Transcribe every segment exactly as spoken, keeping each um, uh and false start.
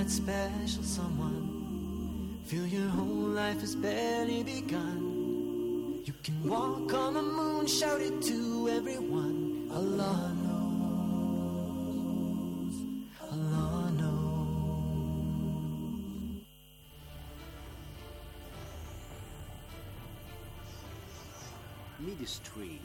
that special someone. Feel your whole life has barely begun. You can walk on the moon, shout it to everyone. Allah knows, Allah knows. Midstream.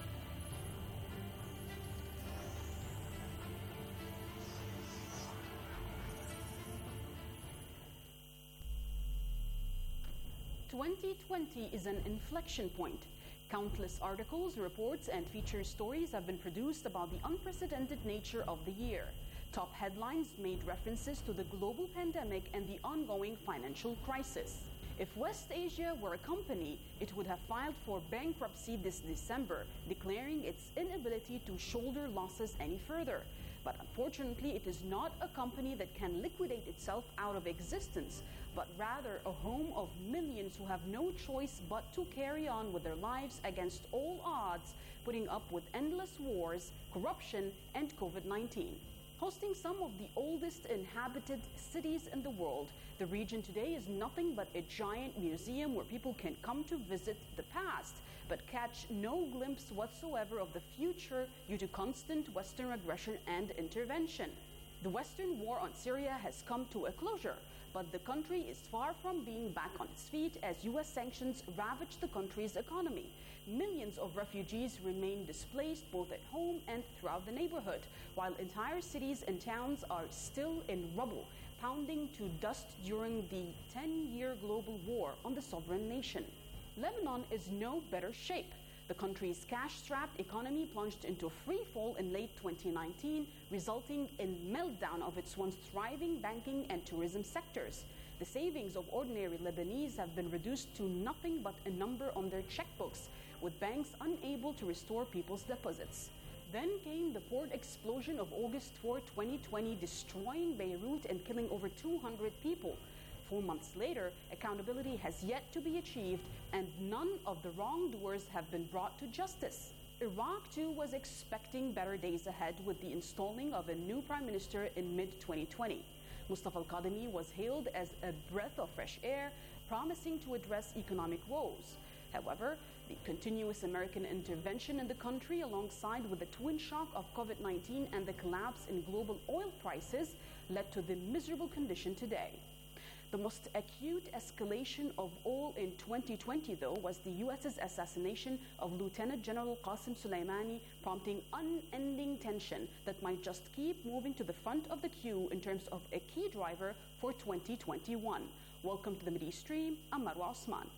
twenty twenty is an inflection point. Countless articles, reports, and feature stories have been produced about the unprecedented nature of the year. Top headlines made references to the global pandemic and the ongoing financial crisis. If West Asia were a company, it would have filed for bankruptcy this December, declaring its inability to shoulder losses any further. But unfortunately, it is not a company that can liquidate itself out of existence, but rather a home of millions who have no choice but to carry on with their lives against all odds, putting up with endless wars, corruption, and COVID nineteen. Hosting some of the oldest inhabited cities in the world, the region today is nothing but a giant museum where people can come to visit the past, but catch no glimpse whatsoever of the future due to constant Western aggression and intervention. The Western war on Syria has come to a closure, but the country is far from being back on its feet as U S sanctions ravage the country's economy. Millions of refugees remain displaced both at home and throughout the neighborhood, while entire cities and towns are still in rubble, pounding to dust during the ten-year global war on the sovereign nation. Lebanon is no better shape. The country's cash-strapped economy plunged into free fall in late twenty nineteen, resulting in meltdown of its once thriving banking and tourism sectors. The savings of ordinary Lebanese have been reduced to nothing but a number on their checkbooks, with banks unable to restore people's deposits. Then came the port explosion of August fourth, twenty twenty, destroying Beirut and killing over two hundred people. Four months later, accountability has yet to be achieved, and none of the wrongdoers have been brought to justice. Iraq, too, was expecting better days ahead with the installing of a new prime minister in mid twenty twenty. Mustafa al-Kadhimi was hailed as a breath of fresh air, promising to address economic woes. However, the continuous American intervention in the country, alongside with the twin shock of COVID nineteen and the collapse in global oil prices, led to the miserable condition today. The most acute escalation of all in twenty twenty, though, was the U S's assassination of Lieutenant General Qasem Soleimani, prompting unending tension that might just keep moving to the front of the queue in terms of a key driver for twenty twenty-one. Welcome to the Midstream. I'm Marwa Osman.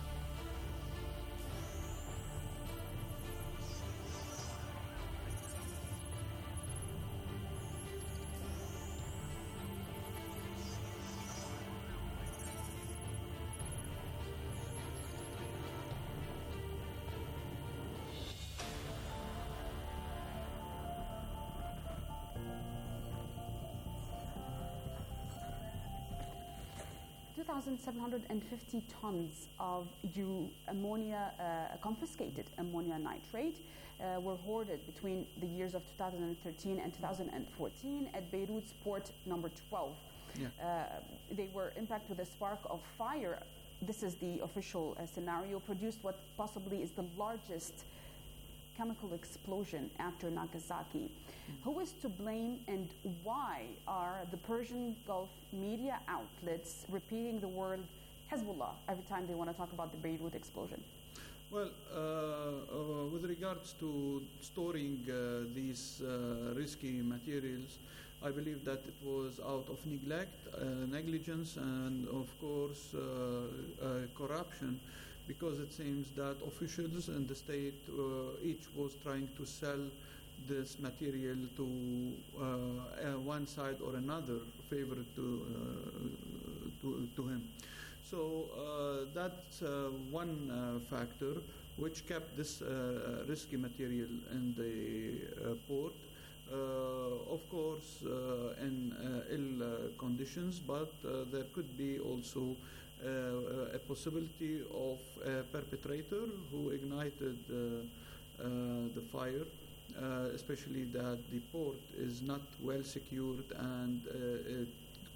two thousand seven hundred fifty tons of U ammonia, uh, confiscated ammonia nitrate, uh, were hoarded between the years of two thousand thirteen and two thousand fourteen at Beirut's port number twelve. Yeah. Uh, they were impacted with a spark of fire. This is the official uh, scenario, produced what possibly is the largest chemical explosion after Nagasaki. Mm-hmm. Who is to blame, and why are the Persian Gulf media outlets repeating the word Hezbollah every time they want to talk about the Beirut explosion? Well, uh, uh, with regards to storing uh, these uh, risky materials, I believe that it was out of neglect, uh, negligence, and of course uh, uh, corruption, because it seems that officials in the state uh, each was trying to sell this material to uh, uh, one side or another, favorite to uh, to, to him. So uh, that's uh, one uh, factor which kept this uh, risky material in the uh, port. Uh, of course, uh, in uh, ill uh, conditions, but uh, there could be also uh, a possibility of a perpetrator who ignited uh, uh, the fire, uh, especially that the port is not well secured and uh, it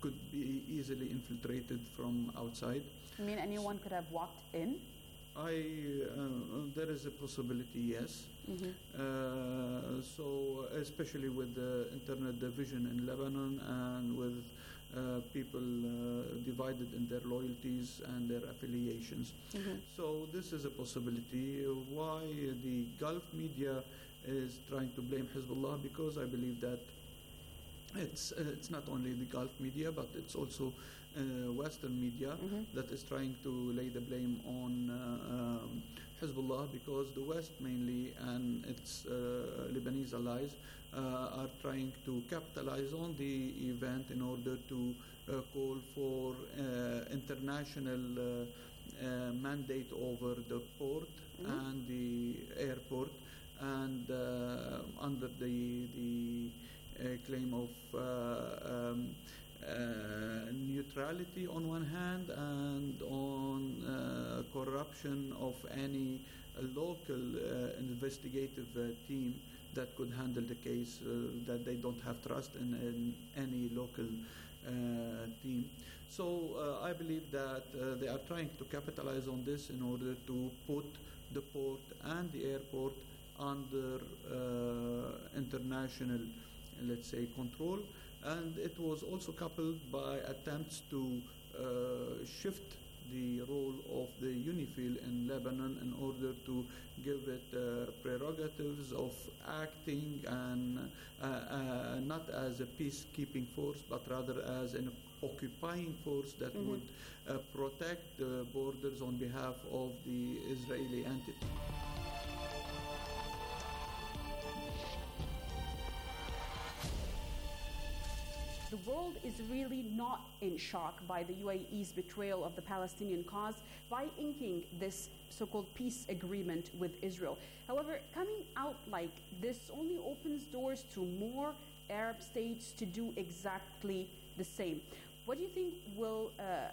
could be easily infiltrated from outside. You mean anyone could have walked in? I uh, there is a possibility, yes. Mm-hmm. Uh, so especially with the internet division in Lebanon and with uh, people uh, divided in their loyalties and their affiliations. Mm-hmm. So this is a possibility. Why the Gulf media is trying to blame Hezbollah? Because I believe that it's uh, it's not only the Gulf media, but it's also uh, Western media mm-hmm. that is trying to lay the blame on uh, um, Hezbollah, because the West mainly and its uh, Lebanese allies uh, are trying to capitalize on the event in order to uh, call for uh, international uh, uh, mandate over the port mm-hmm. and the airport, and uh, under the the uh, claim of uh, um, uh, neutrality on one hand and on uh, corruption of any uh, local uh, investigative uh, team that could handle the case, uh, that they don't have trust in, in any local uh, team. So uh, I believe that uh, they are trying to capitalize on this in order to put the port and the airport under uh, international, let's say, control. And it was also coupled by attempts to uh, shift the role of the UNIFIL in Lebanon in order to give it uh, prerogatives of acting and uh, uh, not as a peacekeeping force, but rather as an occupying force that mm-hmm. would uh, protect the borders on behalf of the Israeli entity. The world is really not in shock by the U A E's betrayal of the Palestinian cause by inking this so-called peace agreement with Israel. However, coming out like this only opens doors to more Arab states to do exactly the same. What do you think will,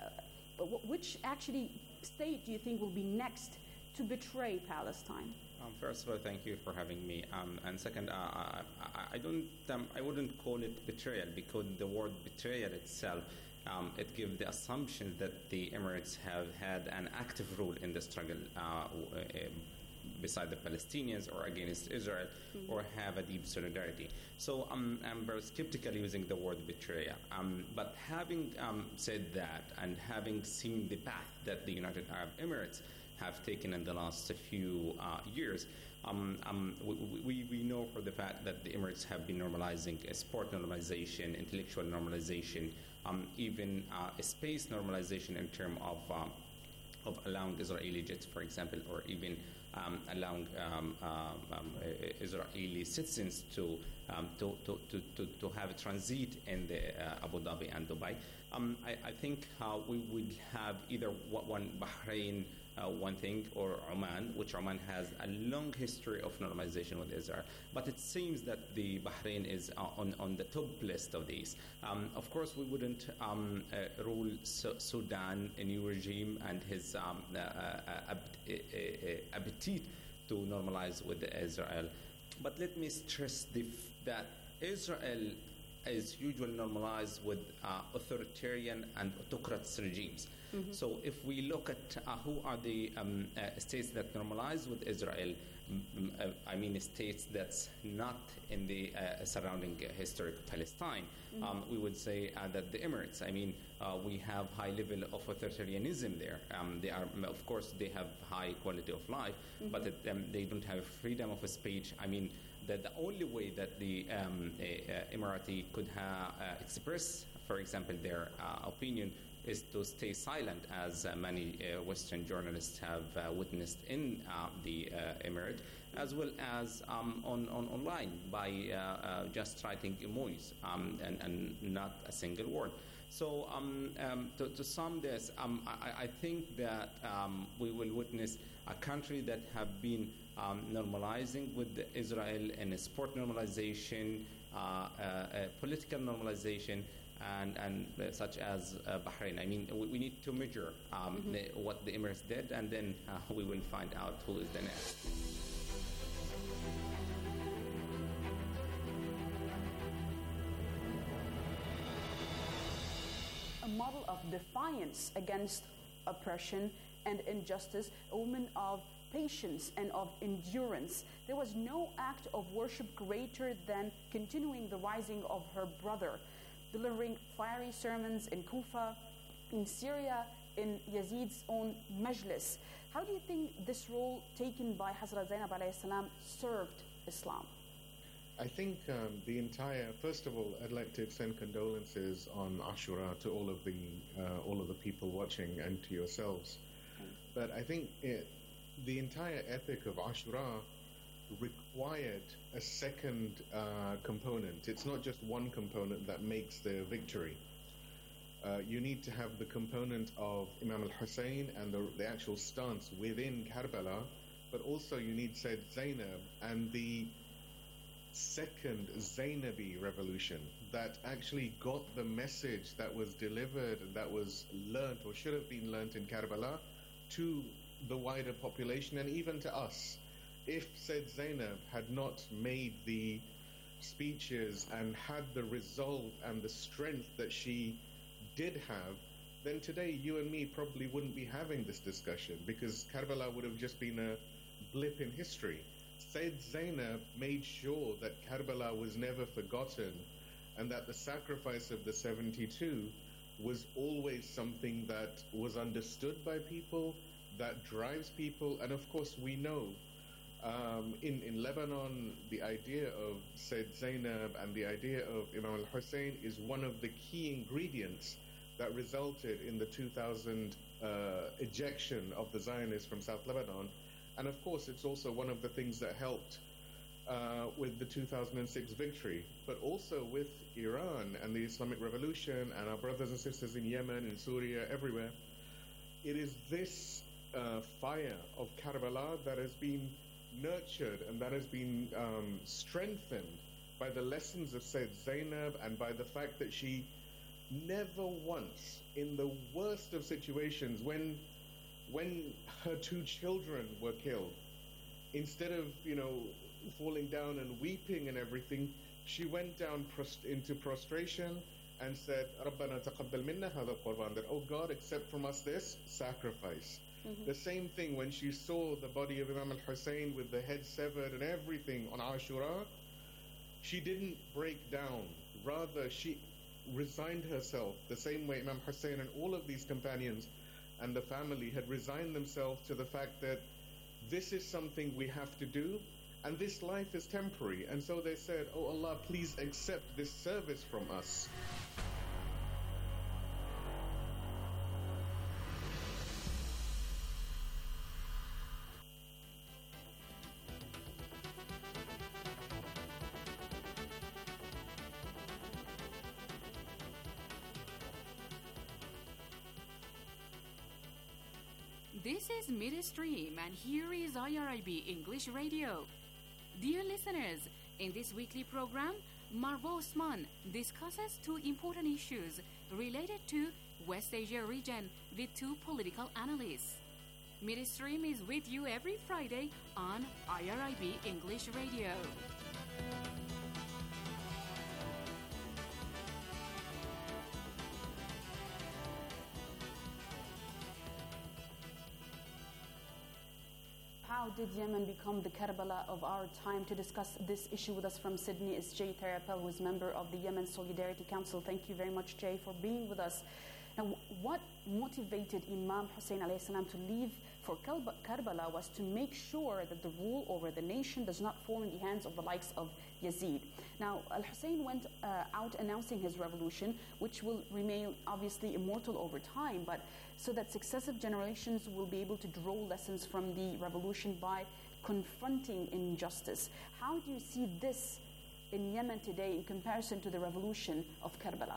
uh, which actually state do you think will be next to betray Palestine? Um, first of all, thank you for having me. Um, and second, uh, I, I don't, um, I wouldn't call it betrayal, because the word betrayal itself, um, it gives the assumption that the Emirates have had an active role in the struggle uh, uh, beside the Palestinians or against Israel, mm-hmm. or have a deep solidarity. So um, I'm very skeptical using the word betrayal. Um, but having um, said that, and having seen the path that the United Arab Emirates have taken in the last few uh, years, um, um, we, we, we know for the fact that the Emirates have been normalizing uh, sport normalization, intellectual normalization, um, even uh, space normalization in terms of um, of allowing Israeli jets, for example, or even um, allowing um, uh, um, Israeli citizens to, um, to, to, to, to, to have a transit in the uh, Abu Dhabi and Dubai. Um, I, I think uh, we would have either one Bahrain, Uh, one thing, or Oman, which Oman has a long history of normalization with Israel. But it seems that the Bahrain is uh, on, on the top list of these. Um, of course, we wouldn't um, uh, rule Su- Sudan, a new regime, and his um, uh, uh, ab- uh, uh, appetite to normalize with Israel. But let me stress the f- that Israel is usually normalized with uh, authoritarian and autocratic regimes. Mm-hmm. So if we look at uh, who are the um, uh, states that normalize with Israel, m- uh, I mean states that's not in the uh, surrounding uh, historic Palestine, mm-hmm. um, we would say uh, that the Emirates, I mean, uh, we have high level of authoritarianism there. Um, they are, of course, they have high quality of life, mm-hmm. but it, um, they don't have freedom of speech. I mean, that the only way that the um, uh, uh, Emirati could ha- uh, express, for example, their uh, opinion is to stay silent, as uh, many uh, Western journalists have uh, witnessed in uh, the uh, Emirate, as well as um, on, on online by uh, uh, just writing emojis um, and, and not a single word. So um, um, to, to sum this, um, I, I think that um, we will witness a country that have been um, normalizing with Israel in a sport normalization, uh, uh, uh, political normalization, and, and uh, such as uh, Bahrain. I mean, we, we need to measure um, mm-hmm. the, what the Emirates did, and then uh, we will find out who is the next. model of defiance against oppression and injustice, a woman of patience and of endurance. There was no act of worship greater than continuing the rising of her brother, delivering fiery sermons in Kufa, in Syria, in Yazid's own majlis. How do you think this role taken by Hazrat Zainab alayhi salam served Islam? I think um, the entire, first of all, I'd like to extend condolences on Ashura to all of the uh, all of the people watching and to yourselves. But I think it, the entire epic of Ashura required a second uh, component. It's not just one component that makes the victory. Uh, you need to have the component of Imam al-Hussein and the, the actual stance within Karbala, but also you need Sayyid Zainab and the second Zainabi revolution that actually got the message that was delivered, that was learnt or should have been learnt in Karbala to the wider population and even to us. If Sayyid Zainab had not made the speeches and had the resolve and the strength that she did have, then today you and me probably wouldn't be having this discussion, because Karbala would have just been a blip in history. Sayyid Zainab made sure that Karbala was never forgotten and that the sacrifice of the seventy-two was always something that was understood by people, that drives people. And of course we know um, in, in Lebanon the idea of Sayyid Zainab and the idea of Imam al-Hussein is one of the key ingredients that resulted in the two thousand uh, ejection of the Zionists from South Lebanon. And of course, it's also one of the things that helped uh, with the two thousand six victory, but also with Iran and the Islamic Revolution and our brothers and sisters in Yemen, in Syria, everywhere. It is this uh, fire of Karbala that has been nurtured and that has been um, strengthened by the lessons of Sayyid Zainab and by the fact that she never once, in the worst of situations, when when her two children were killed, instead of, you know, falling down and weeping and everything, she went down prost- into prostration and said, "Rabbana taqabbal minna hadha qurban," that, "Oh God, accept from us this sacrifice." Mm-hmm. The same thing when she saw the body of Imam al-Hussein with the head severed and everything on Ashura, she didn't break down. Rather, she resigned herself the same way Imam Hussein and all of these companions and the family had resigned themselves to the fact that this is something we have to do and this life is temporary. And so they said, "Oh Allah, please accept this service from us." This is Midstream, and here is I R I B English Radio. Dear listeners, in this weekly program, Marwa Osman discusses two important issues related to West Asia region with two political analysts. Midstream is with you every Friday on I R I B English Radio. How did Yemen become the Karbala of our time? To discuss this issue with us from Sydney is Jay Therapel, who is member of the Yemen Solidarity Council. Thank you very much, Jay, for being with us. Now, what motivated Imam Hussein alayhi salam to leave for Karbala was to make sure that the rule over the nation does not fall in the hands of the likes of Yazid. Now, Al-Hussein went uh, out announcing his revolution, which will remain obviously immortal over time, but so that successive generations will be able to draw lessons from the revolution by confronting injustice. How do you see this in Yemen today in comparison to the revolution of Karbala?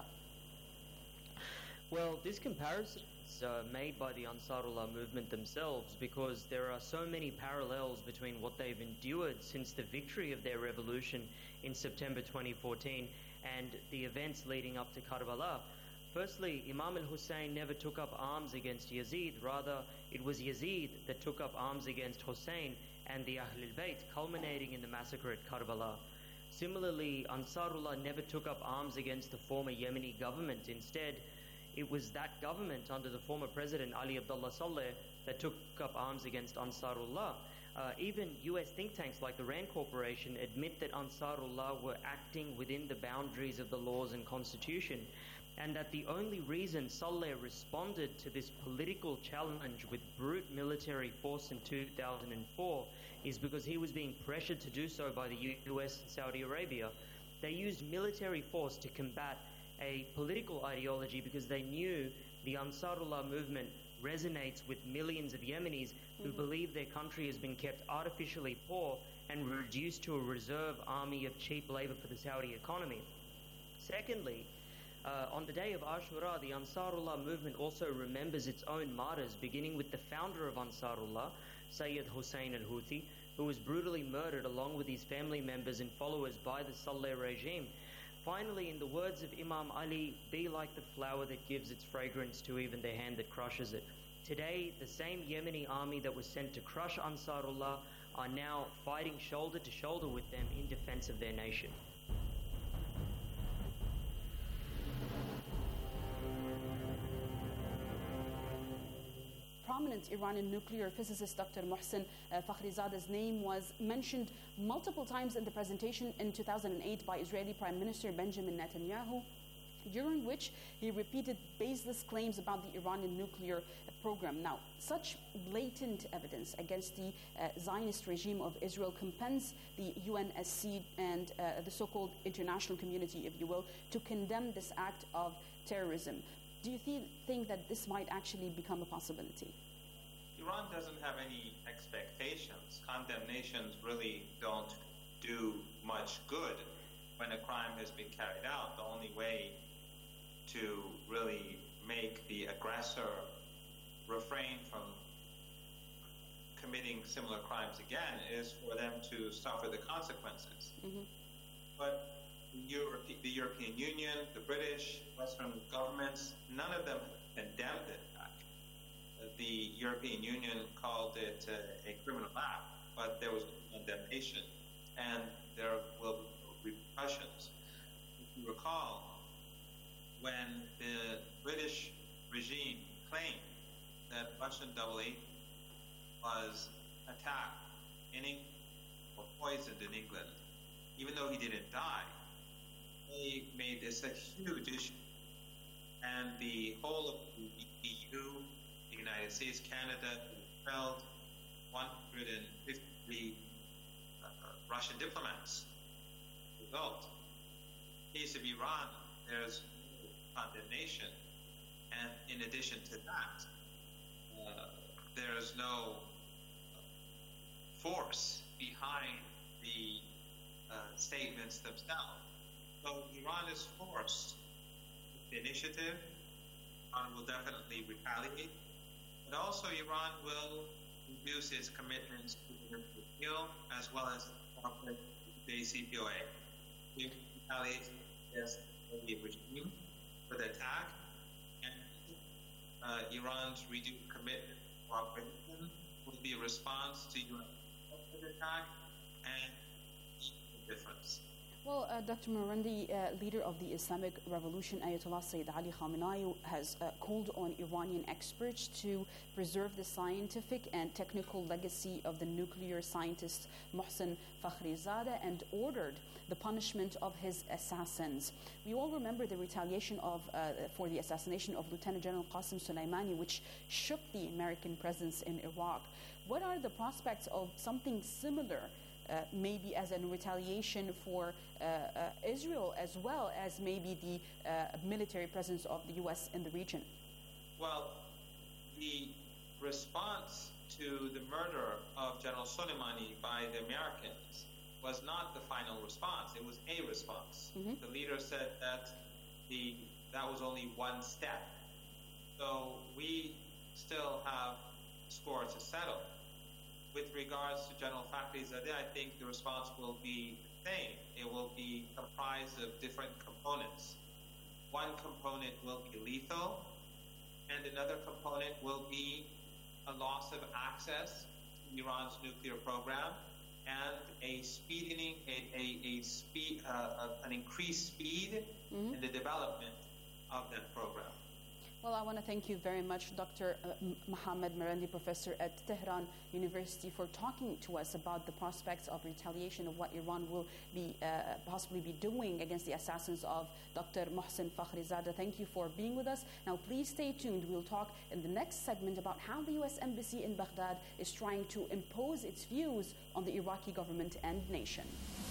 Well, this comparison is uh, made by the Ansarullah movement themselves, because there are so many parallels between what they've endured since the victory of their revolution in September twenty fourteen and the events leading up to Karbala. Firstly, Imam al-Hussein never took up arms against Yazid. Rather, it was Yazid that took up arms against Hussein and the Ahl al-Bayt, culminating in the massacre at Karbala. Similarly, Ansarullah never took up arms against the former Yemeni government. Instead, it was that government under the former president Ali Abdullah Saleh that took up arms against Ansarullah. Uh, even U S think tanks like the RAND Corporation admit that Ansarullah were acting within the boundaries of the laws and constitution, and that the only reason Saleh responded to this political challenge with brute military force in two thousand four is because he was being pressured to do so by the U S and Saudi Arabia. They used military force to combat a political ideology because they knew the Ansarullah movement resonates with millions of Yemenis who mm-hmm. believe their country has been kept artificially poor and reduced to a reserve army of cheap labor for the Saudi economy. Secondly, uh, on the day of Ashura, the Ansarullah movement also remembers its own martyrs, beginning with the founder of Ansarullah, Sayyid Hussein al-Houthi, who was brutally murdered along with his family members and followers by the Saleh regime. Finally, in the words of Imam Ali, be like the flower that gives its fragrance to even the hand that crushes it. Today, the same Yemeni army that was sent to crush Ansarullah are now fighting shoulder to shoulder with them in defense of their nation. Prominent Iranian nuclear physicist Doctor Mohsen uh, Fakhrizadeh's name was mentioned multiple times in the presentation in two thousand eight by Israeli Prime Minister Benjamin Netanyahu, during which he repeated baseless claims about the Iranian nuclear program. Now, such blatant evidence against the uh, Zionist regime of Israel compels the U N S C and uh, the so-called international community, if you will, to condemn this act of terrorism. Do you th- think that this might actually become a possibility? Iran doesn't have any expectations. Condemnations really don't do much good when a crime has been carried out. The only way to really make the aggressor refrain from committing similar crimes again is for them to suffer the consequences. Mm-hmm. But Europe, the European Union, the British, Western governments, none of them condemned it. The European Union called it uh, a criminal act, but there was condemnation, and there will be repercussions. If you recall, when the British regime claimed that Russian double agent was attacked in England or poisoned in England, even though he didn't die, they made this a huge issue. And the whole of the E U, the United States, Canada, expelled one hundred fifty uh, Russian diplomats. Result. In the case of Iran, there's condemnation. And in addition to that, uh, there's no force behind the uh, statements themselves. So Iran is forced with initiative. Iran will definitely retaliate. But also Iran will reduce its commitments to the nuclear deal as well as cooperate with the C P O A. We retaliate against the regime for the attack, and uh, Iran's reduced commitment to cooperation will be a response to U S attack and the difference. Well, uh, Doctor Marandi, uh, leader of the Islamic Revolution, Ayatollah Sayyid Ali Khamenei, has uh, called on Iranian experts to preserve the scientific and technical legacy of the nuclear scientist Mohsen Fakhrizadeh and ordered the punishment of his assassins. We all remember the retaliation of uh, for the assassination of Lieutenant General Qasem Soleimani, which shook the American presence in Iraq. What are the prospects of something similar? Uh, maybe as a retaliation for uh, uh, Israel, as well as maybe the uh, military presence of the U S in the region? Well, the response to the murder of General Soleimani by the Americans was not the final response. It was a response. Mm-hmm. The leader said that the that was only one step. So we still have score to settle. With regards to General Fakhrizadeh, I think the response will be the same. It will be comprised of different components. One component will be lethal, and another component will be a loss of access to Iran's nuclear program and a speeding, a, a, a speed, uh, an increased speed mm-hmm. in the development of that program. Well, I want to thank you very much, Doctor Uh, Mohammed Marandi, professor at Tehran University, for talking to us about the prospects of retaliation of what Iran will be uh, possibly be doing against the assassins of Doctor Mohsen Fakhrizadeh. Thank you for being with us. Now, please stay tuned. We'll talk in the next segment about how the U S Embassy in Baghdad is trying to impose its views on the Iraqi government and nation.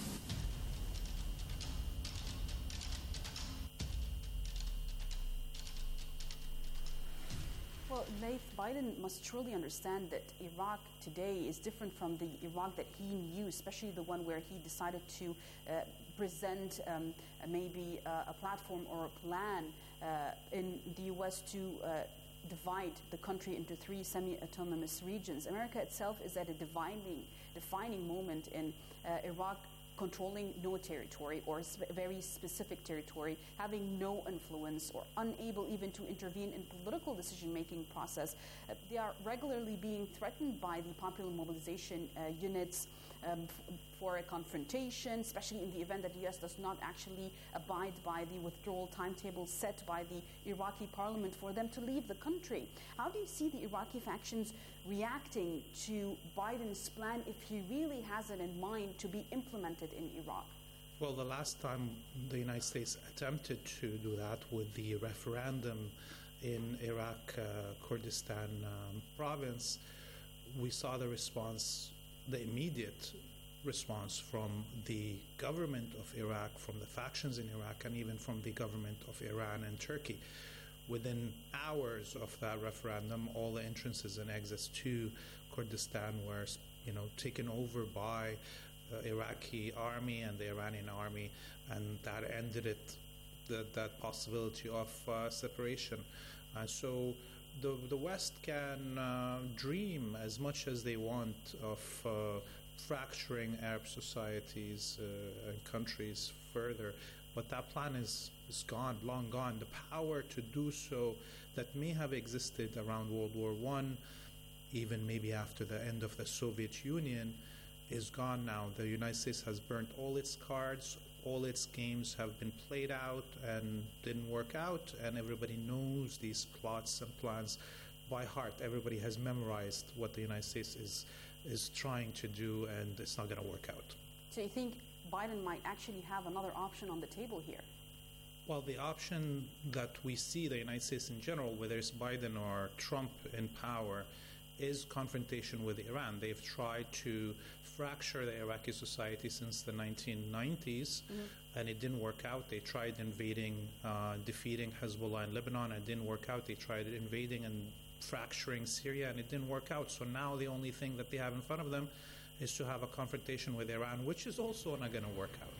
Well, Laith, Biden must truly understand that Iraq today is different from the Iraq that he knew, especially the one where he decided to uh, present um, maybe uh, a platform or a plan uh, in the U S to uh, divide the country into three semi-autonomous regions. America itself is at a defining, defining moment in uh, Iraq, controlling no territory or sp- very specific territory, having no influence or unable even to intervene in political decision-making process. Uh, they are regularly being threatened by the popular mobilization uh, units um, f- for a confrontation, especially in the event that the U S does not actually abide by the withdrawal timetable set by the Iraqi parliament for them to leave the country. How do you see the Iraqi factions reacting to Biden's plan, if he really has it in mind to be implemented in Iraq? Well, the last time the United States attempted to do that with the referendum in Iraq, uh, Kurdistan um, province, we saw the response, the immediate response from the government of Iraq, from the factions in Iraq, and even from the government of Iran and Turkey. Within hours of that referendum, all the entrances and exits to Kurdistan were, you know, taken over by the Iraqi army and the Iranian army, and that ended it, the, that possibility of uh, separation. And so the the West can uh, dream as much as they want of uh, fracturing Arab societies uh, and countries further, but that plan is, is gone, long gone. The power to do so that may have existed around World War One, even maybe after the end of the Soviet Union, is gone now. The United States has burnt all its cards, all its games have been played out and didn't work out, and everybody knows these plots and plans by heart. Everybody has memorized what the United States is is trying to do, and it's not going to work out. So you think Biden might actually have another option on the table here? Well, the option that we see the United States in general, whether it's Biden or Trump in power, is confrontation with Iran. They've tried to fracture the Iraqi society since the nineteen nineties, mm-hmm. and it didn't work out. They tried invading, uh, defeating Hezbollah in Lebanon, and it didn't work out. They tried invading and fracturing Syria, and it didn't work out. So now the only thing that they have in front of them is to have a confrontation with Iran, which is also not going to work out.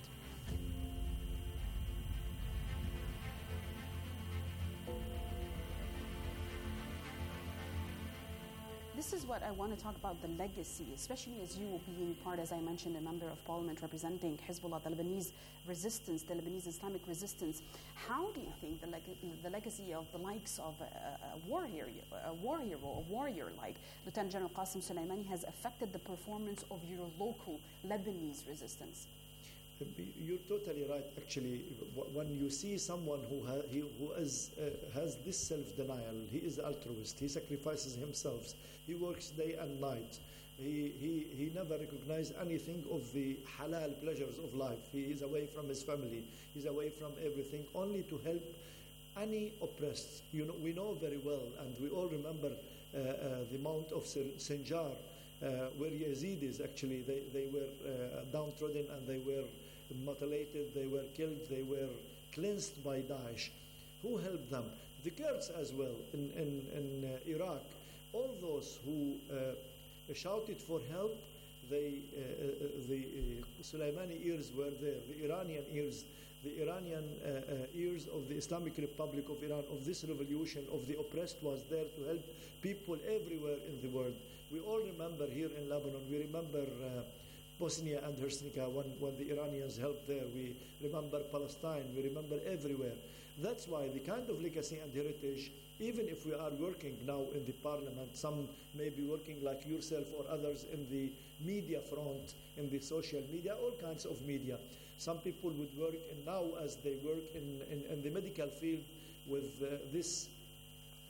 This is what I want to talk about, the legacy, especially as you being part, as I mentioned, a member of parliament representing Hezbollah, the Lebanese resistance, the Lebanese Islamic resistance. How do you think the, leg- the legacy of the likes of a, a, war hero, a war hero, a warrior like Lieutenant General Qasem Soleimani has affected the performance of your local Lebanese resistance? You're totally right. Actually, when you see someone who ha- he, who is uh, has this self-denial, he is altruist. He sacrifices himself. He works day and night. He he he never recognizes anything of the halal pleasures of life. He is away from his family. He's away from everything, only to help any oppressed. You know, we know very well, and we all remember uh, uh, the Mount of Sinjar, uh, where Yazidis actually they they were uh, downtrodden and they were mutilated, they were killed, they were cleansed by Daesh. Who helped them? The Kurds as well in, in, in uh, Iraq. All those who uh, shouted for help, they, uh, uh, the uh, Soleimani ears were there, the Iranian ears, the Iranian uh, uh, ears of the Islamic Republic of Iran, of this revolution, of the oppressed was there to help people everywhere in the world. We all remember here in Lebanon, we remember uh, Bosnia and Herzegovina, when, when the Iranians helped there. We remember Palestine. We remember everywhere. That's why the kind of legacy and heritage, even if we are working now in the parliament, some may be working like yourself or others in the media front, in the social media, all kinds of media. Some people would work in now as they work in, in, in the medical field with uh, this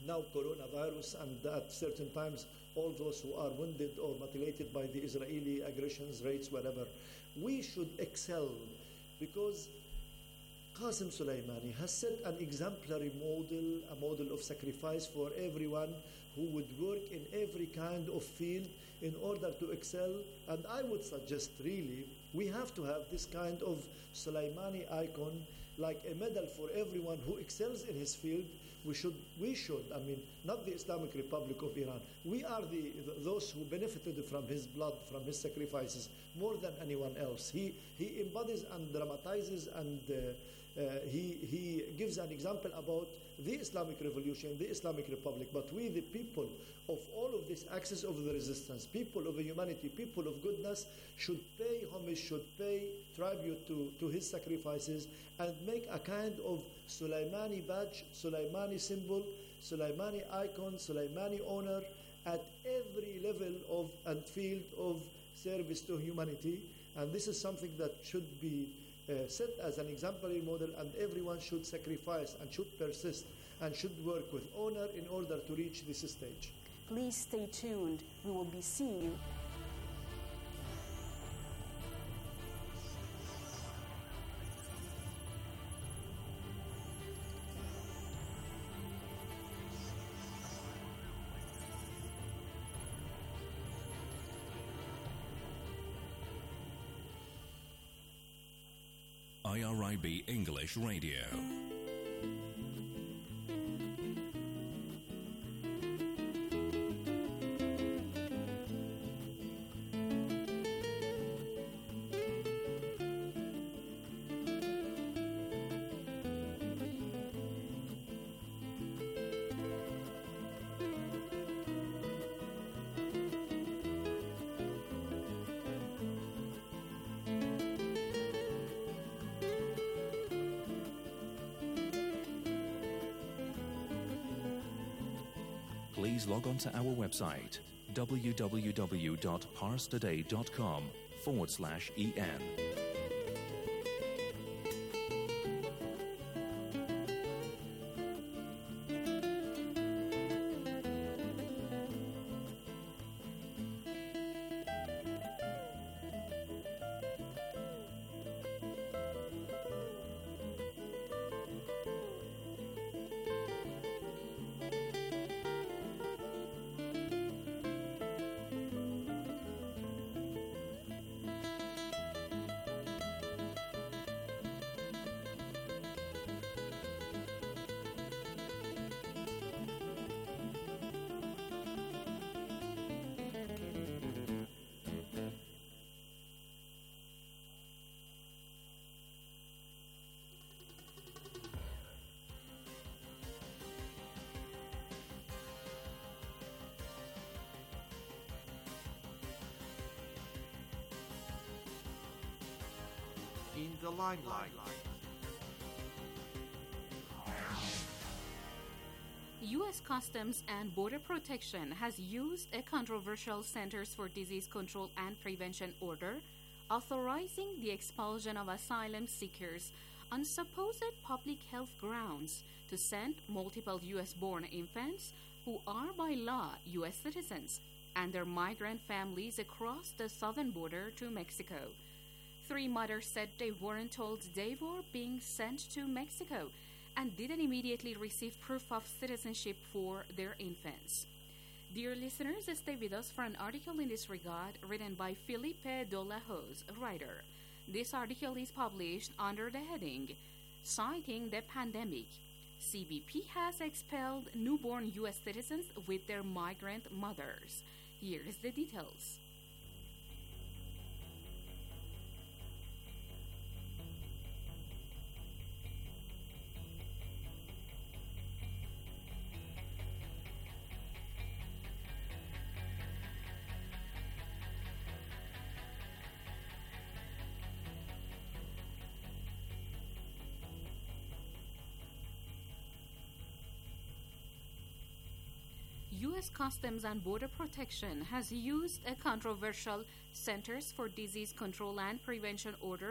now coronavirus, and at certain times all those who are wounded or mutilated by the Israeli aggressions, raids, whatever. We should excel because Qasem Soleimani has set an exemplary model, a model of sacrifice for everyone who would work in every kind of field in order to excel. And I would suggest, really, we have to have this kind of Soleimani icon, like a medal for everyone who excels in his field. We should, we should, I mean, not the Islamic Republic of Iran. We are the, those who benefited from his blood, from his sacrifices, more than anyone else. He, he embodies and dramatizes and uh, Uh, he, he gives an example about the Islamic Revolution, the Islamic Republic, but we, the people of all of this axis of the resistance, people of humanity, people of goodness, should pay homage, should pay tribute to, to his sacrifices, and make a kind of Soleimani badge, Soleimani symbol, Soleimani icon, Soleimani honor at every level of and field of service to humanity. And this is something that should be Uh, set as an exemplary model, and everyone should sacrifice and should persist and should work with honor in order to reach this stage. Please stay tuned. We will be seeing you. I R I B English Radio. Please log on to our website, www.parstoday.com forward slash EN. In the limelight. U S Customs and Border Protection has used a controversial Centers for Disease Control and Prevention order authorizing the expulsion of asylum seekers on supposed public health grounds to send multiple U S-born infants who are by law U S citizens and their migrant families across the southern border to Mexico. Three mothers said they weren't told they were being sent to Mexico and didn't immediately receive proof of citizenship for their infants. Dear listeners, stay with us for an article in this regard written by Felipe Dolajos, writer. This article is published under the heading, Citing the Pandemic. C B P has expelled newborn U S citizens with their migrant mothers. Here's the details. U S Customs and Border Protection has used a controversial Centers for Disease Control and Prevention order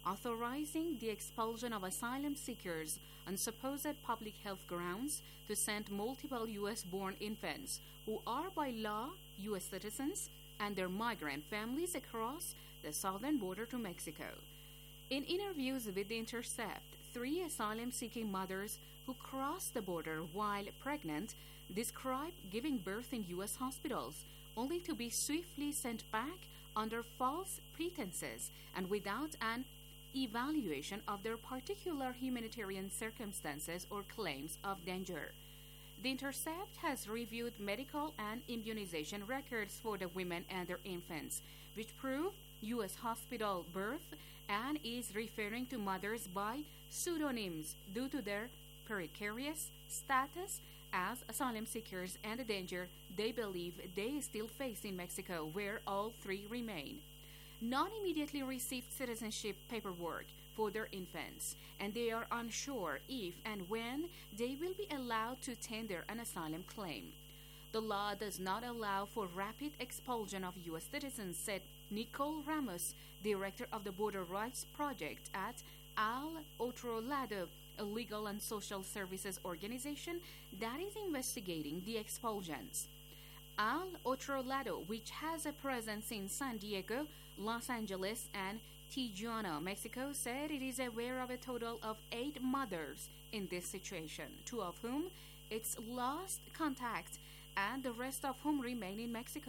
authorizing the expulsion of asylum seekers on supposed public health grounds to send multiple U S-born infants who are by law U S citizens and their migrant families across the southern border to Mexico. In interviews with The Intercept, three asylum-seeking mothers who crossed the border while pregnant described giving birth in U S hospitals, only to be swiftly sent back under false pretenses and without an evaluation of their particular humanitarian circumstances or claims of danger. The Intercept has reviewed medical and immunization records for the women and their infants, which prove U S hospital birth, and is referring to mothers by pseudonyms due to their precarious status as asylum seekers and the danger they believe they still face in Mexico, where all three remain. None immediately received citizenship paperwork for their infants, and they are unsure if and when they will be allowed to tender an asylum claim. The law does not allow for rapid expulsion of U S citizens, said Nicole Ramos, director of the Border Rights Project at Al Otro Lado, a legal and social services organization that is investigating the expulsions. Al Otro Lado, which has a presence in San Diego, Los Angeles, and Tijuana, Mexico, said it is aware of a total of eight mothers in this situation, two of whom it's lost contact, and the rest of whom remain in Mexico.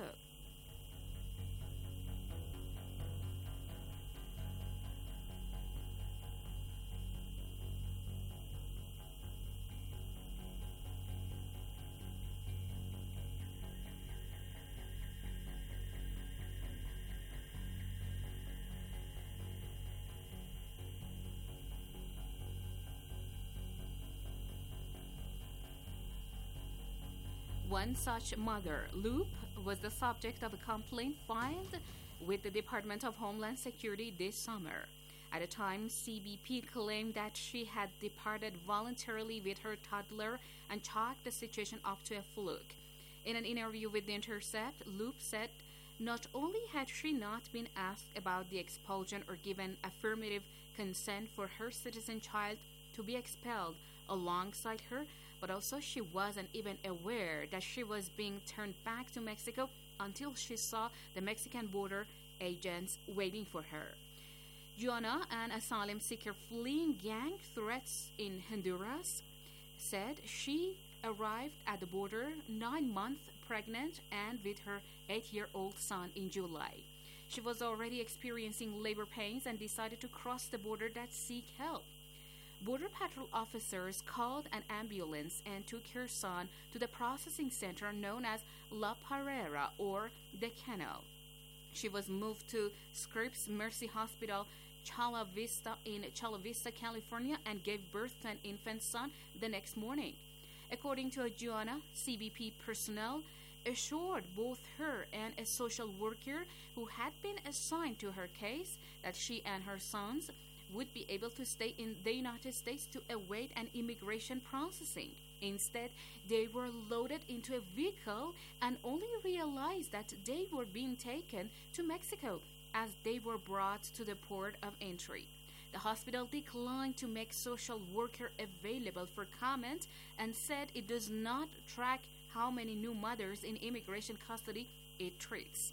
One such mother, Loop, was the subject of a complaint filed with the Department of Homeland Security this summer. At the time, C B P claimed that she had departed voluntarily with her toddler and chalked the situation up to a fluke. In an interview with The Intercept, Loop said not only had she not been asked about the expulsion or given affirmative consent for her citizen child to be expelled alongside her, but also she wasn't even aware that she was being turned back to Mexico until she saw the Mexican border agents waiting for her. Joanna, an asylum seeker fleeing gang threats in Honduras, said she arrived at the border nine months pregnant and with her eight-year-old son in July. She was already experiencing labor pains and decided to cross the border to seek help. Border Patrol officers called an ambulance and took her son to the processing center known as La Parrera, or the Canal. She was moved to Scripps Mercy Hospital, Chula Vista, in Chula Vista, California, and gave birth to an infant son the next morning. According to Joanna, C B P personnel assured both her and a social worker who had been assigned to her case that she and her sons would be able to stay in the United States to await an immigration processing. Instead, they were loaded into a vehicle and only realized that they were being taken to Mexico as they were brought to the port of entry. The hospital declined to make social worker available for comment and said it does not track how many new mothers in immigration custody it treats.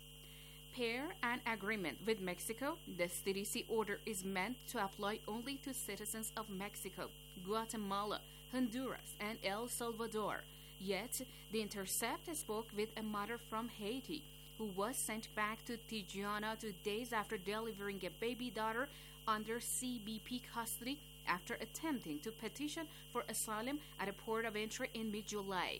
Per an agreement with Mexico, the C D C order is meant to apply only to citizens of Mexico, Guatemala, Honduras, and El Salvador. Yet, The Intercept spoke with a mother from Haiti who was sent back to Tijuana two days after delivering a baby daughter under C B P custody after attempting to petition for asylum at a port of entry in mid-July.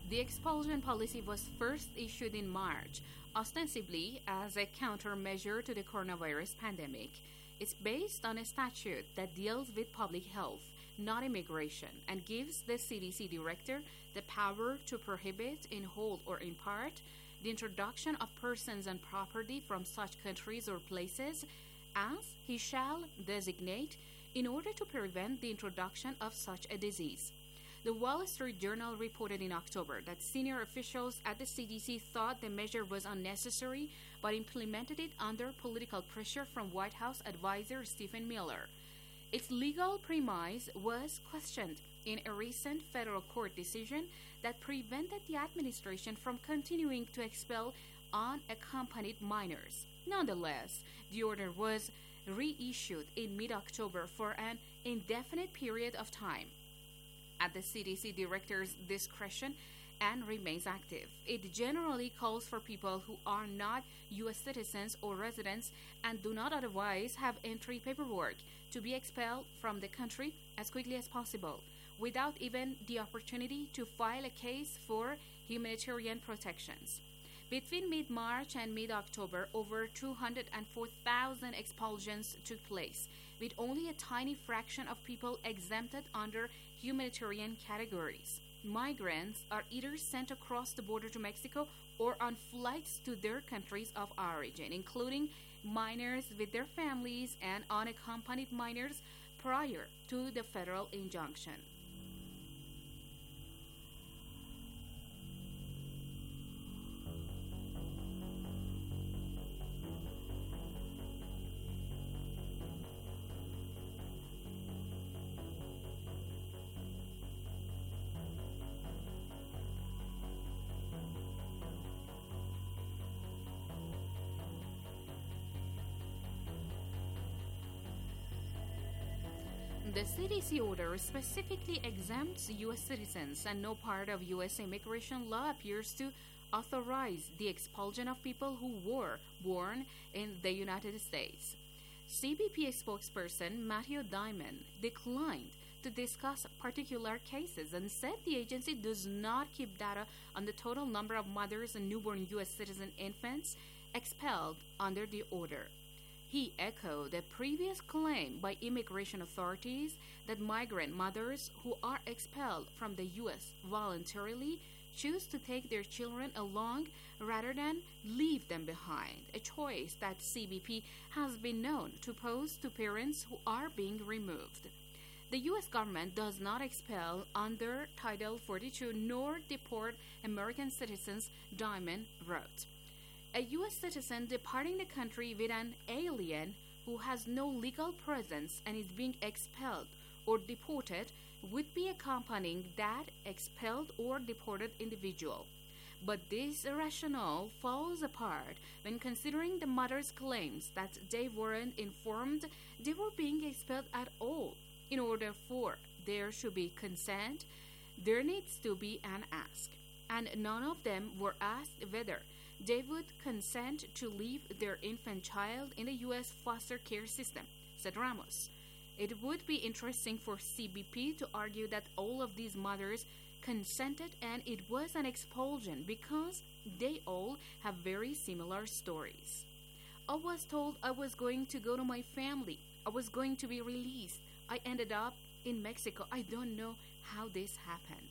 The expulsion policy was first issued in March, ostensibly as a countermeasure to the coronavirus pandemic. It's based on a statute that deals with public health, not immigration, and gives the C D C director the power to prohibit, in whole or in part, the introduction of persons and property from such countries or places as he shall designate in order to prevent the introduction of such a disease. The Wall Street Journal reported in October that senior officials at the C D C thought the measure was unnecessary but implemented it under political pressure from White House advisor Stephen Miller. Its legal premise was questioned in a recent federal court decision that prevented the administration from continuing to expel unaccompanied minors. Nonetheless, the order was reissued in mid-October for an indefinite period of time at the C D C director's discretion and remains active. It generally calls for people who are not U S citizens or residents and do not otherwise have entry paperwork to be expelled from the country as quickly as possible, without even the opportunity to file a case for humanitarian protections. Between mid-March and mid-October, over two hundred four thousand expulsions took place, with only a tiny fraction of people exempted under humanitarian categories. Migrants are either sent across the border to Mexico or on flights to their countries of origin, including minors with their families and unaccompanied minors prior to the federal injunction. The C D C order specifically exempts U S citizens, and no part of U S immigration law appears to authorize the expulsion of people who were born in the United States. C B P spokesperson Matthew Diamond declined to discuss particular cases and said the agency does not keep data on the total number of mothers and newborn U S citizen infants expelled under the order. He echoed a previous claim by immigration authorities that migrant mothers who are expelled from the U S voluntarily choose to take their children along rather than leave them behind, a choice that C B P has been known to pose to parents who are being removed. The U S government does not expel under Title forty-two nor deport American citizens, Diamond wrote. A U S citizen departing the country with an alien who has no legal presence and is being expelled or deported would be accompanying that expelled or deported individual. But this rationale falls apart when considering the mother's claims that they weren't informed they were being expelled at all. In order for there should be consent, there needs to be an ask, and none of them were asked whether they would consent to leave their infant child in the U S foster care system, said Ramos. It would be interesting for C B P to argue that all of these mothers consented and it was an expulsion because they all have very similar stories. I was told I was going to go to my family. I was going to be released. I ended up in Mexico. I don't know how this happened.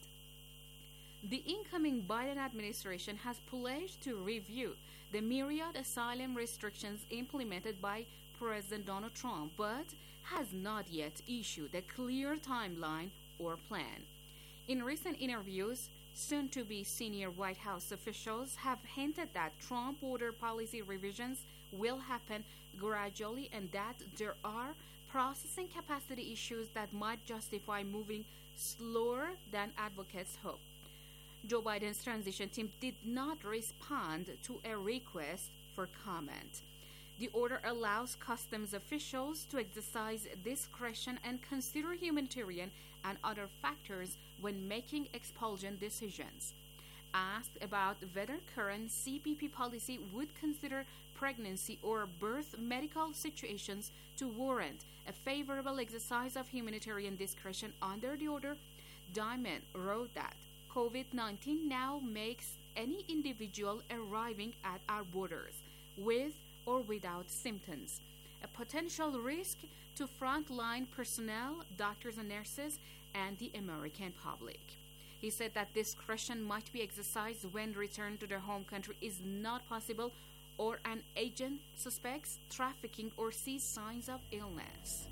The incoming Biden administration has pledged to review the myriad asylum restrictions implemented by President Donald Trump, but has not yet issued a clear timeline or plan. In recent interviews, soon-to-be senior White House officials have hinted that Trump border policy revisions will happen gradually and that there are processing capacity issues that might justify moving slower than advocates hope. Joe Biden's transition team did not respond to a request for comment. The order allows customs officials to exercise discretion and consider humanitarian and other factors when making expulsion decisions. Asked about whether current C B P policy would consider pregnancy or birth medical situations to warrant a favorable exercise of humanitarian discretion under the order, Diamond wrote that, COVID nineteen now makes any individual arriving at our borders with or without symptoms a potential risk to frontline personnel, doctors and nurses, and the American public. He said that discretion might be exercised when return to their home country is not possible or an agent suspects trafficking or sees signs of illness.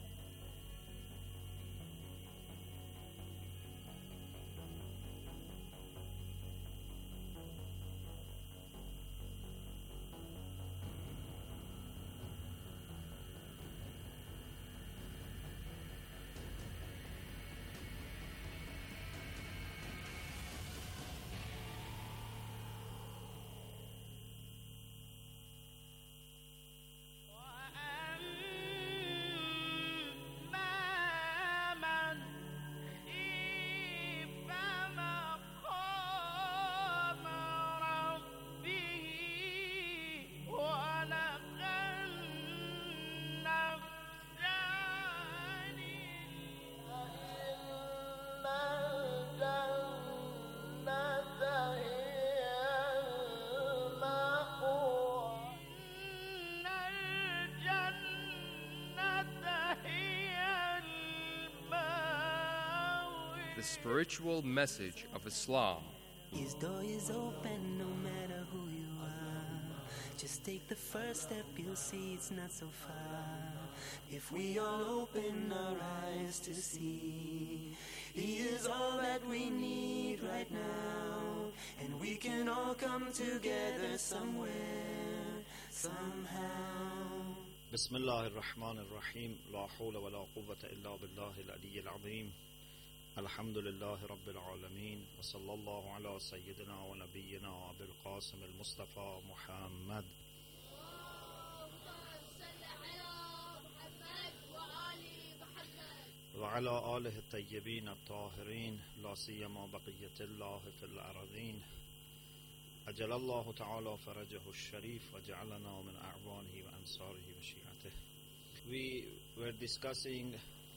The spiritual message of Islam. His door is open no matter who you are. Just take the first step, you'll see it's not so far. If we all open our eyes to see, He is all that we need right now. And we can all come together somewhere, somehow. بسم الله الرحمن الرحيم لا حول ولا قوة إلا بالله العلي العظيم الحمد لله رب العالمين وصلى الله على سيدنا ونبينا أبي القاسم المصطفى محمد وعلى آله الطيبين الطاهرين لا سيما بقية الله في الأرضين أجل الله تعالى فرجه الشريف وجعلنا من أعوانه وأنصاره وشيعته. We were discussing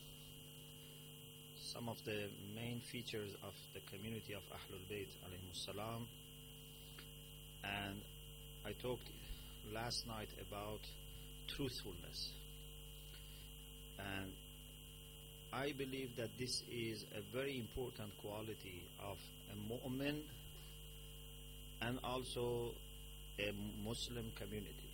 some of the main features of the community of Ahlul Bayt alayhimus salam, and I talked last night about truthfulness, and I believe that this is a very important quality of a mu'min and also a Muslim community.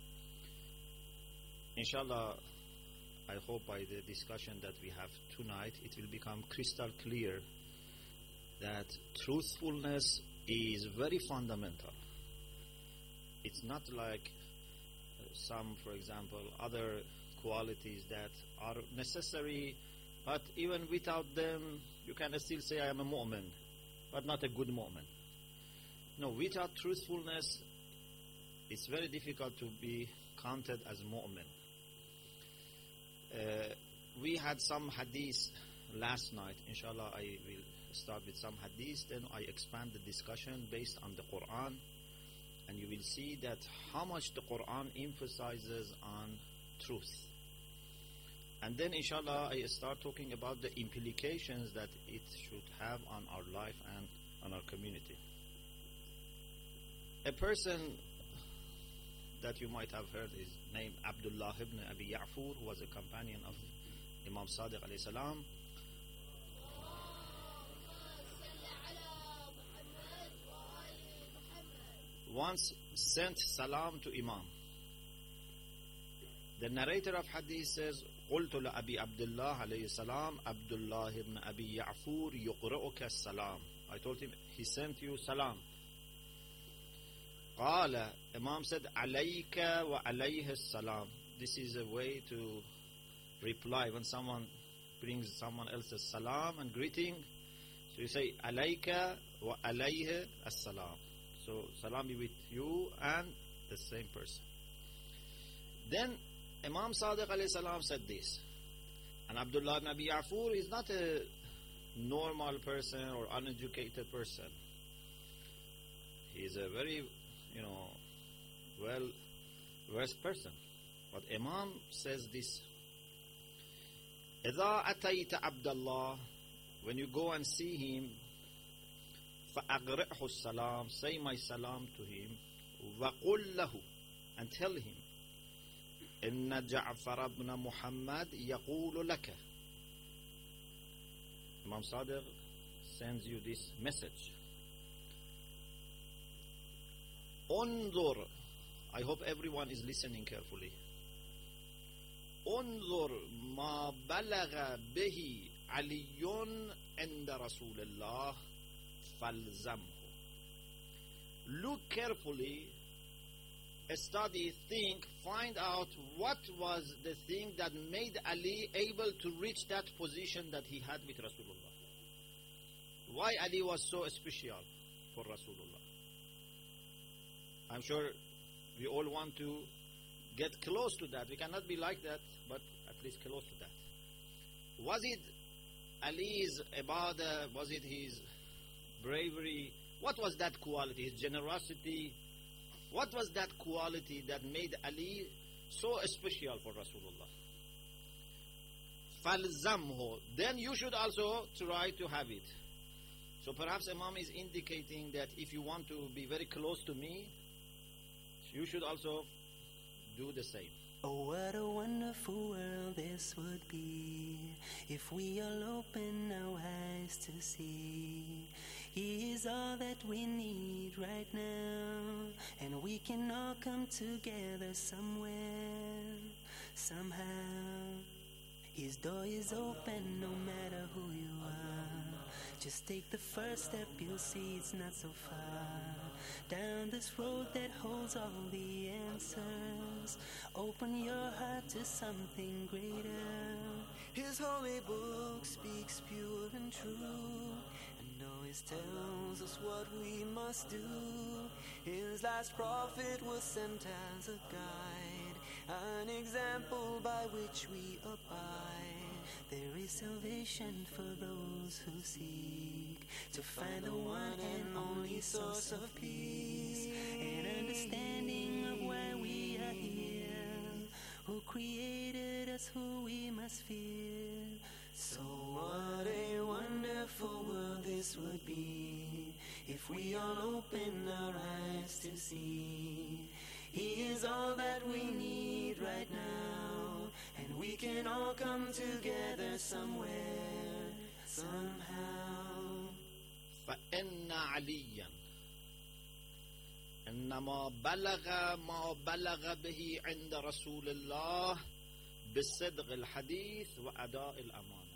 Inshallah, I hope by the discussion that we have tonight, it will become crystal clear that truthfulness is very fundamental. It's not like some, for example, other qualities that are necessary, but even without them, you can still say I am a mu'min, but not a good mu'min. No, without truthfulness, it's very difficult to be counted as mu'min. Uh, we had some hadith last night. Inshallah, I will start with some hadith, then I expand the discussion based on the Quran, and you will see that how much the Quran emphasizes on truth. And then inshallah, I start talking about the implications that it should have on our life and on our community. A person that you might have heard is named Abdullah ibn Abi Ya'fur, who was a companion of Imam Sadiq alayhi salam. Once sent salam to Imam. The narrator of hadith says, قلت لأبي عبد الله عليه السلام عبد الله ibn Abi Ya'fur يقرأك السلام. I told him, he sent you salam. قال, Imam said, عليك وعليه السلام. This is a way to reply when someone brings someone else's salam and greeting. So you say, عليك وعليه السلام. So salam be with you and the same person. Then Imam Sadiq alayhi salam said this. And Abdullah ibn Abi Ya'fur is not a normal person or uneducated person. He is a very, you know, well-versed person. But Imam says this. إِذَا أَتَيْتَ عَبْدَ اللَّهِ, when you go and see him, فَأَغْرِئْهُ السَّلَامِ, say my salam to him. وَقُلْ لَهُ, and tell him, إِنَّ جَعْفَرَ بْنَ مُحَمَّدٍ يَقُولُ لَكَ. Imam Sadiq sends you this message. انظر, I hope everyone is listening carefully. انظر ما بلغ به علي عند رسول الله فالزمه. Look carefully, study, think, find out what was the thing that made Ali able to reach that position that he had with Rasulullah. Why Ali was so special for Rasulullah? I'm sure we all want to get close to that. We cannot be like that, but at least close to that. Was it Ali's ibadah? Was it his bravery? What was that quality? His generosity? What was that quality that made Ali so special for Rasulullah? فَالْزَمْهُ, then you should also try to have it. So perhaps Imam is indicating that if you want to be very close to me, you should also do the same. Oh, what a wonderful world this would be if we all open our eyes to see. He is all that we need right now, and we can all come together somewhere, somehow. His door is open no matter who you are. Just take the first step, you'll see it's not so far. Down this road that holds all the answers, open your heart to something greater. His holy book speaks pure and true, and always tells us what we must do. His last prophet was sent as a guide, an example by which we abide. There is salvation for those who seek to find the one and only source of peace, and understanding of why we are here, who created us, who we must fear. So what a wonderful world this would be if we all open our eyes to see. He is all that we need right now, and we can all come together somewhere, somehow. فإن عليا إنما بلغ ما بلغ به عند رسول الله بالصدق الحديث وأداء الأمانة.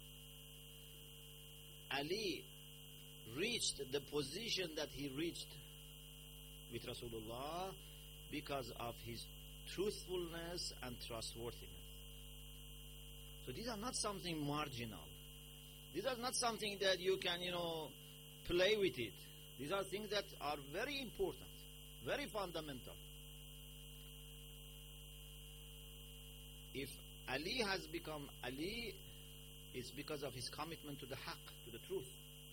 Ali reached the position that he reached with Rasulullah because of his truthfulness and trustworthiness. So these are not something marginal. These are not something that you can, you know, play with it. These are things that are very important, very fundamental. If Ali has become Ali, it's because of his commitment to the haqq, to the truth.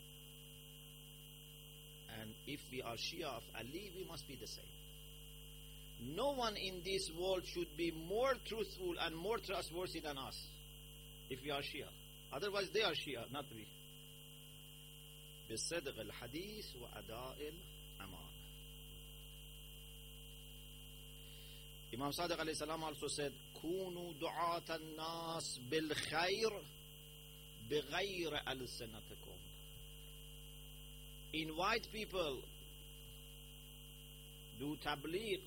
And if we are Shia of Ali, we must be the same. No one in this world should be more truthful and more trustworthy than us if we are Shia. Otherwise they are Shia, not we. بِالصِّدْقِ الْحَدِيثِ وَأَدَاءِ الْأَمَانِ. Imam Sadiq alayhi salam also said, كُونُوا دُعَاةَ النَّاسِ بِالْخَيْرِ بِغَيْرِ أَلْسِنَتِكُمْ. Invite people, do tabligh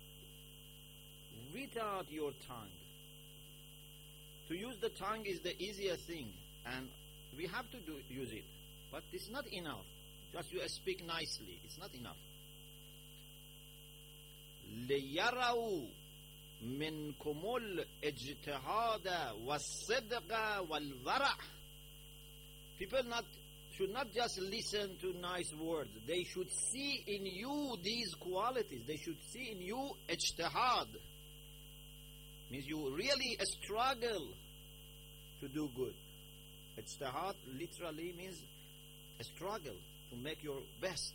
without your tongue. To use the tongue is the easiest thing, and we have to do, use it. But it's not enough. Just you speak nicely. It's not enough. لِيَرَوْا مِنْكُمُ الْإِجْتِهَادَ وَالصِّدْقَ وَالْوَرَعَ. People not should not just listen to nice words. They should see in you these qualities. They should see in you ijtihad. Means you really struggle to do good. Ijtihad literally means a struggle to make your best.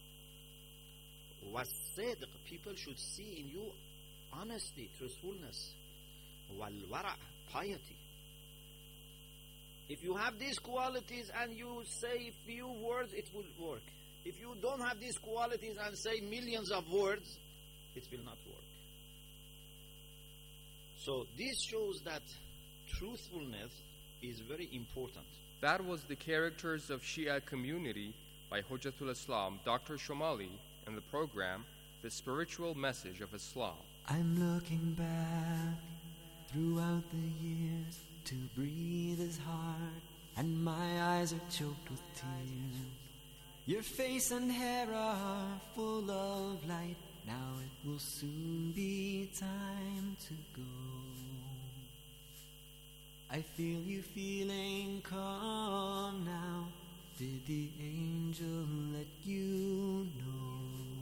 Wasidq, people should see in you honesty, truthfulness. Wal-wara', piety. If you have these qualities and you say few words, it will work. If you don't have these qualities and say millions of words, it will not work. So this shows that truthfulness is very important. That was the Characters of Shia Community by Hujjatul Islam, Doctor Shomali, in the program, The Spiritual Message of Islam. I'm looking back throughout the years to breathe is hard, and my eyes are choked with tears. Your face and hair are full of light. Now it will soon be time to go. I feel you feeling calm now. Did the angel let you know?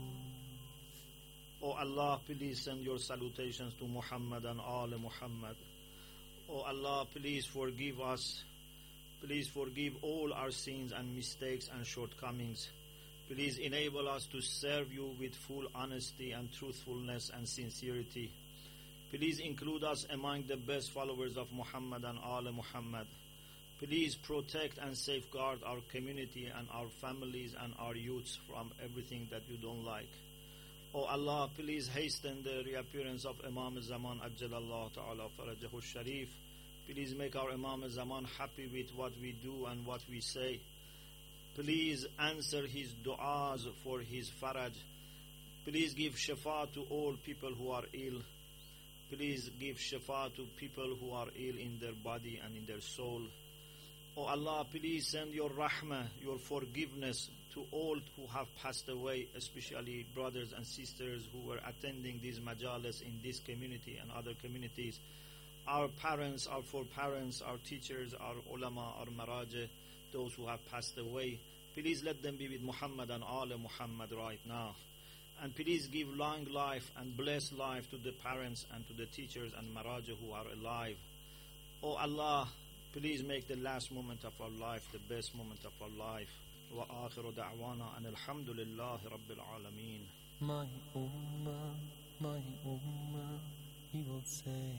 Oh Allah, please send your salutations to Muhammad and Al Muhammad. Oh Allah, please forgive us. Please forgive all our sins and mistakes and shortcomings. Please enable us to serve you with full honesty and truthfulness and sincerity. Please include us among the best followers of Muhammad and Al Muhammad. Please protect and safeguard our community and our families and our youths from everything that you don't like. Oh Allah, please hasten the reappearance of Imam Zaman Ajjalallahu Ta'ala Farajahu Sharif. Please make our Imam Zaman happy with what we do and what we say. Please answer his du'as for his faraj. Please give shifa to all people who are ill. Please give shifa to people who are ill in their body and in their soul. Oh Allah, please send your rahmah, your forgiveness to all who have passed away, especially brothers and sisters who were attending these majalis in this community and other communities. Our parents, our foreparents, our teachers, our ulama, our marajah, those who have passed away, please let them be with Muhammad and Al Muhammad right now. And please give long life and blessed life to the parents and to the teachers and marajah who are alive. Oh Allah, please make the last moment of our life the best moment of our life. Wa akhiru da'wana and alhamdulillahi rabbil alameen. My ummah, my ummah, he will say,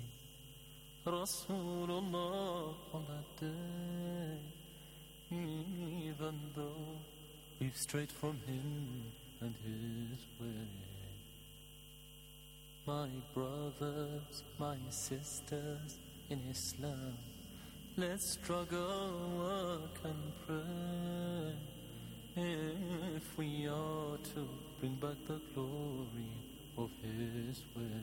Rasulullah on that day, even though we've strayed from him and his way. My brothers, my sisters in Islam, let's struggle, work and pray if we are to bring back the glory of his way.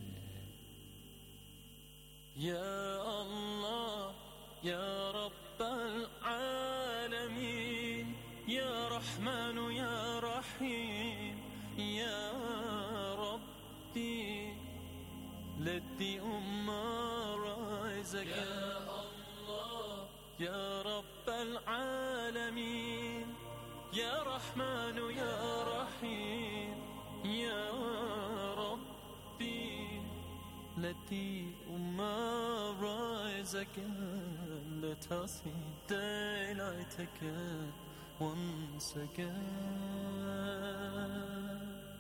Ya Allah, Ya Rabb al-Alameen, Ya Rahman, Ya Rahim, Ya Rabbi, let the Ummah rise again. Ya Allah, Ya Rabb al-Alameen, Ya Rahman, Ya Rahim, Ya Rabbi, let the Ummah rise again. Let us see daylight again, once again.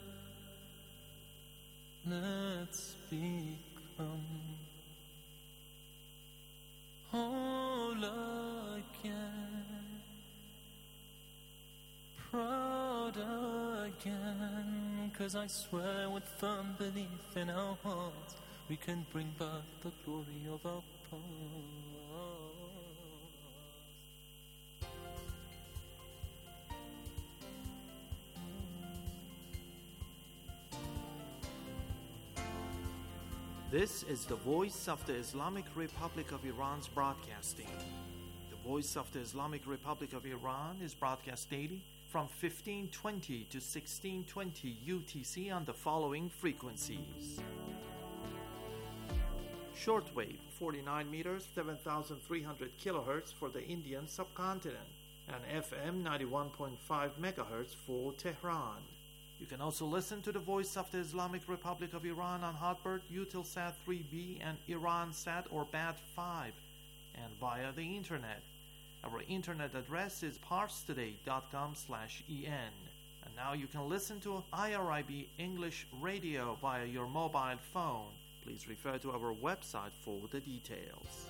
Let's become whole again, proud again, 'cause I swear with firm belief in our hearts we can bring back the glory of our past. This is the Voice of the Islamic Republic of Iran's broadcasting. The Voice of the Islamic Republic of Iran is broadcast daily from fifteen twenty to sixteen twenty U T C on the following frequencies. Shortwave, forty-nine meters, seven thousand three hundred kilohertz for the Indian subcontinent, and F M ninety-one point five megahertz for Tehran. You can also listen to the Voice of the Islamic Republic of Iran on Hotbird, Eutelsat three B, and IranSat or B A T five, and via the internet. Our internet address is parstoday dot com slash en. And now you can listen to I R I B English Radio via your mobile phone. Please refer to our website for the details.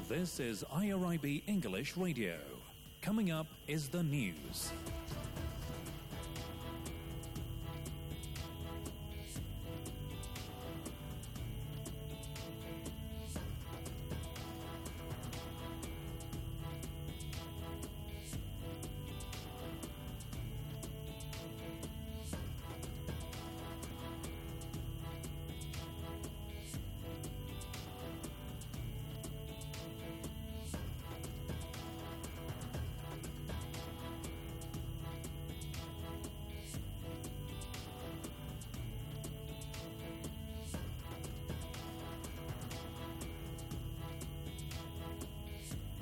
This is I R I B English Radio. Coming up is the news.